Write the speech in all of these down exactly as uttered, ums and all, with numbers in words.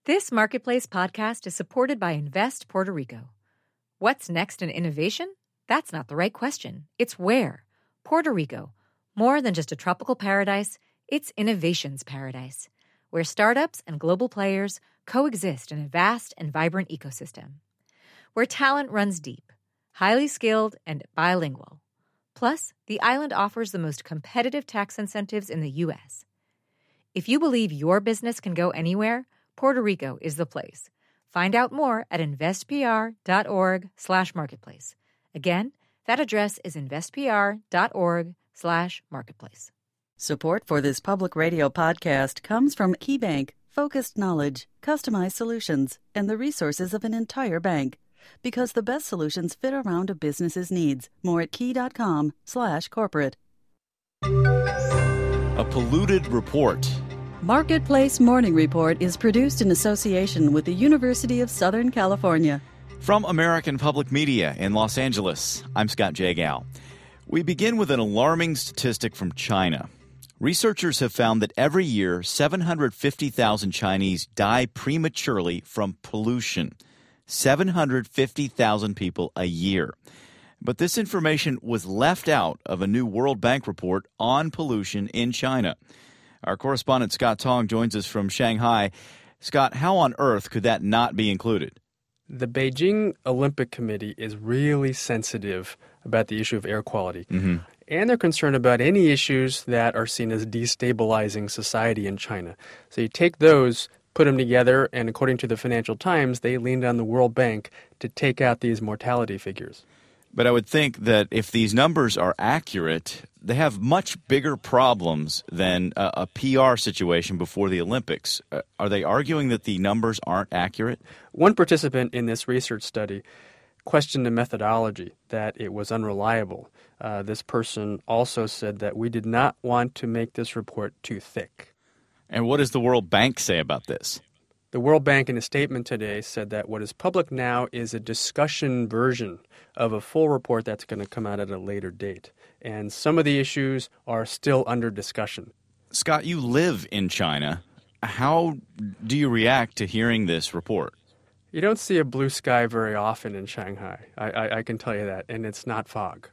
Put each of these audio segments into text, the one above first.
This Marketplace podcast is supported by Invest Puerto Rico. What's next in innovation? That's not the right question. It's where. Puerto Rico. More than just a tropical paradise, it's innovation's paradise, where startups and global players coexist in a vast and vibrant ecosystem. Where talent runs deep, highly skilled, and bilingual. Plus, the island offers the most competitive tax incentives in the U S. If you believe your business can go anywhere, Puerto Rico is the place. Find out more at investpr.org slash marketplace. Again, that address is investpr.org slash marketplace. Support for this public radio podcast comes from KeyBank, focused knowledge, customized solutions, and the resources of an entire bank. Because the best solutions fit around a business's needs. More at key.com slash corporate. A polluted report. Marketplace Morning Report is produced in association with the University of Southern California. From American Public Media in Los Angeles, I'm Scott Jagow. We begin with an alarming statistic from China. Researchers have found that every year, seven hundred fifty thousand Chinese die prematurely from pollution. seven hundred fifty thousand people a year. But this information was left out of a new World Bank report on pollution in China. Our correspondent Scott Tong joins us from Shanghai. Scott, how on earth could that not be included? The Beijing Olympic Committee is really sensitive about the issue of air quality. Mm-hmm. And they're concerned about any issues that are seen as destabilizing society in China. So you take those, put them together, and according to the Financial Times, they leaned on the World Bank to take out these mortality figures. But I would think that if these numbers are accurate, they have much bigger problems than a, a P R situation before the Olympics. Uh, are they arguing that the numbers aren't accurate? One participant in this research study questioned the methodology, that it was unreliable. Uh, this person also said that we did not want to make this report too thick. And what does the World Bank say about this? The World Bank in a statement today said that what is public now is a discussion version of a full report that's going to come out at a later date. And some of the issues are still under discussion. Scott, you live in China. How do you react to hearing this report? You don't see a blue sky very often in Shanghai. I, I, I can tell you that. And it's not fog.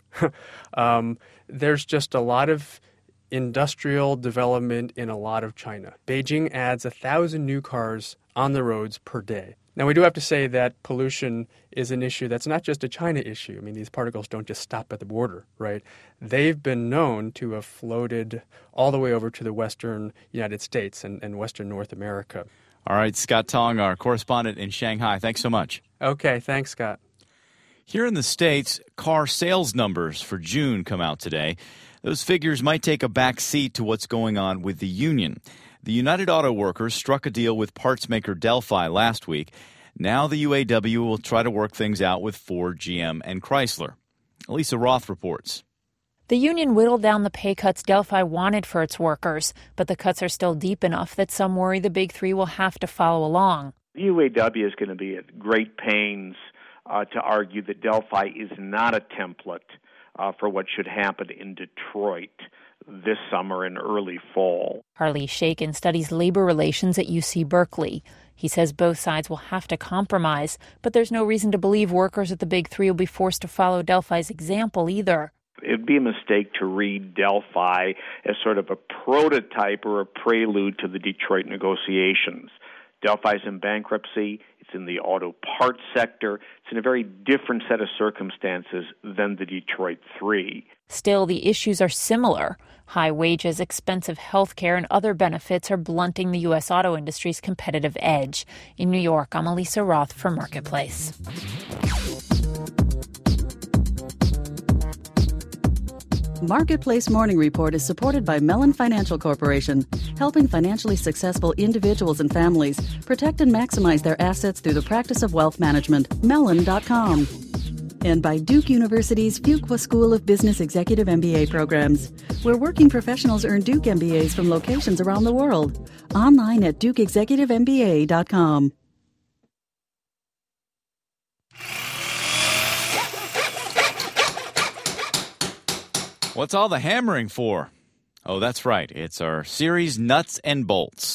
um, there's just a lot of industrial development in a lot of China. Beijing adds a thousand new cars on the roads per day. Now, we do have to say that pollution is an issue that's not just a China issue. I mean, these particles don't just stop at the border, right? They've been known to have floated all the way over to the western United States and, and western North America. All right, Scott Tong, our correspondent in Shanghai. Thanks so much. Okay, thanks, Scott. Here in the States, car sales numbers for June come out today. Those figures might take a back seat to what's going on with the union. The United Auto Workers struck a deal with parts maker Delphi last week. Now the U A W will try to work things out with Ford, G M, and Chrysler. Lisa Roth reports. The union whittled down the pay cuts Delphi wanted for its workers, but the cuts are still deep enough that some worry the big three will have to follow along. The U A W is going to be at great pains uh, to argue that Delphi is not a template uh, for what should happen in Detroit this summer and early fall. Harley Shaken studies labor relations at U C Berkeley. He says both sides will have to compromise, but there's no reason to believe workers at the big three will be forced to follow Delphi's example either. It'd be a mistake to read Delphi as sort of a prototype or a prelude to the Detroit negotiations. Delphi's in bankruptcy. It's in the auto parts sector. It's in a very different set of circumstances than the Detroit Three. Still, the issues are similar. High wages, expensive health care, and other benefits are blunting the U S auto industry's competitive edge. In New York, I'm Elisa Roth for Marketplace. Marketplace Morning Report is supported by Mellon Financial Corporation, helping financially successful individuals and families protect and maximize their assets through the practice of wealth management. Mellon dot com. And by Duke University's Fuqua School of Business Executive M B A programs, where working professionals earn Duke M B As from locations around the world. Online at duke executive m b a dot com. What's all the hammering for? Oh, that's right. It's our series Nuts and Bolts.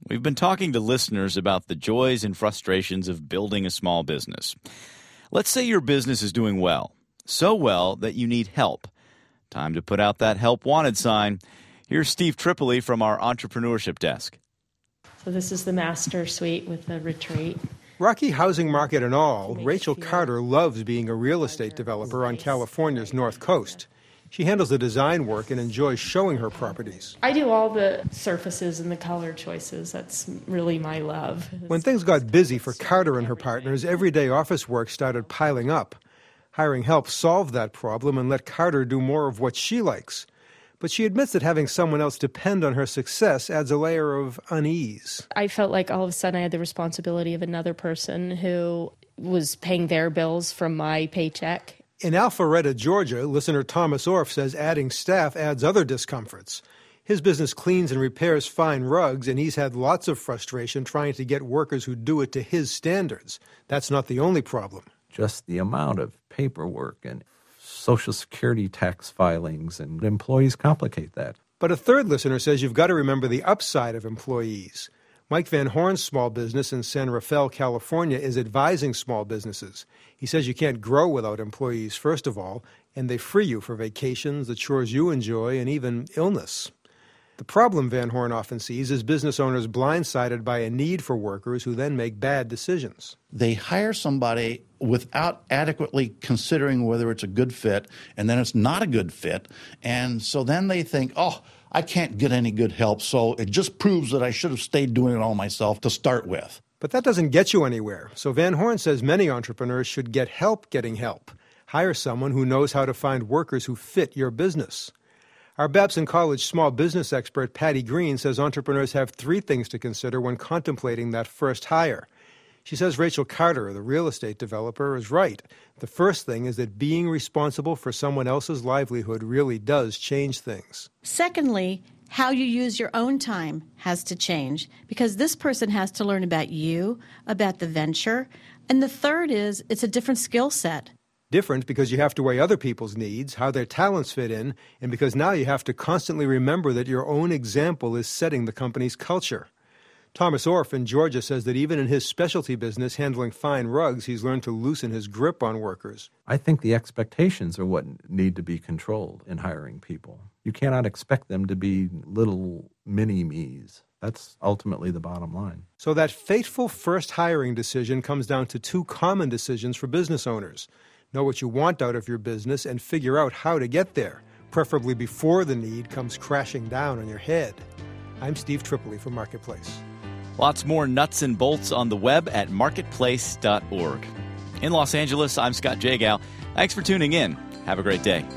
We've been talking to listeners about the joys and frustrations of building a small business. Let's say your business is doing well, so well that you need help. Time to put out that help wanted sign. Here's Steve Tripoli from our entrepreneurship desk. So this is the master suite with the retreat. Rocky housing market and all, Rachel Carter loves being a real estate developer on California's North Coast. She handles the design work and enjoys showing her properties. I do all the surfaces and the color choices. That's really my love. When things got busy for Carter and her partners, everyday office work started piling up. Hiring help solved that problem and let Carter do more of what she likes. But she admits that having someone else depend on her success adds a layer of unease. I felt like all of a sudden I had the responsibility of another person who was paying their bills from my paycheck. In Alpharetta, Georgia, listener Thomas Orff says adding staff adds other discomforts. His business cleans and repairs fine rugs, and he's had lots of frustration trying to get workers who do it to his standards. That's not the only problem. Just the amount of paperwork and Social Security tax filings, and employees complicate that. But a third listener says you've got to remember the upside of employees. Mike Van Horn's small business in San Rafael, California, is advising small businesses. He says you can't grow without employees, first of all, and they free you for vacations, the chores you enjoy, and even illness. The problem Van Horn often sees is business owners blindsided by a need for workers who then make bad decisions. They hire somebody without adequately considering whether it's a good fit, and then it's not a good fit. And so then they think, oh, I can't get any good help, so it just proves that I should have stayed doing it all myself to start with. But that doesn't get you anywhere. So Van Horn says many entrepreneurs should get help getting help. Hire someone who knows how to find workers who fit your business. Our Babson College small business expert Patty Green says entrepreneurs have three things to consider when contemplating that first hire. She says Rachel Carter, the real estate developer, is right. The first thing is that being responsible for someone else's livelihood really does change things. Secondly, how you use your own time has to change because this person has to learn about you, about the venture. And the third is it's a different skill set. Different because you have to weigh other people's needs, how their talents fit in, and because now you have to constantly remember that your own example is setting the company's culture. Thomas Orff in Georgia says that even in his specialty business handling fine rugs, he's learned to loosen his grip on workers. I think the expectations are what need to be controlled in hiring people. You cannot expect them to be little mini-me's. That's ultimately the bottom line. So that fateful first hiring decision comes down to two common decisions for business owners. Know what you want out of your business and figure out how to get there, preferably before the need comes crashing down on your head. I'm Steve Tripoli for Marketplace. Lots more nuts and bolts on the web at marketplace dot org. In Los Angeles, I'm Scott Jagow. Thanks for tuning in. Have a great day.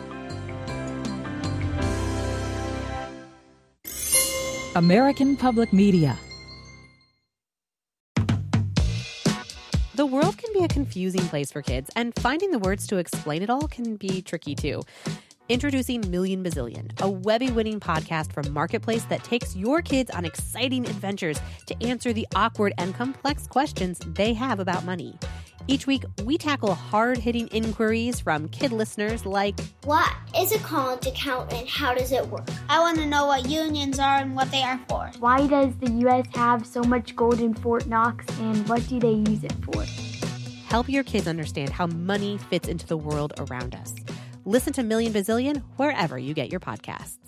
American Public Media. The world can be a confusing place for kids, and finding the words to explain it all can be tricky too. Introducing Million Bazillion, a Webby-winning podcast from Marketplace that takes your kids on exciting adventures to answer the awkward and complex questions they have about money. Each week, we tackle hard-hitting inquiries from kid listeners like, what is a college account and how does it work? I want to know what unions are and what they are for. Why does the U S have so much gold in Fort Knox and what do they use it for? Help your kids understand how money fits into the world around us. Listen to Million Bazillion wherever you get your podcasts.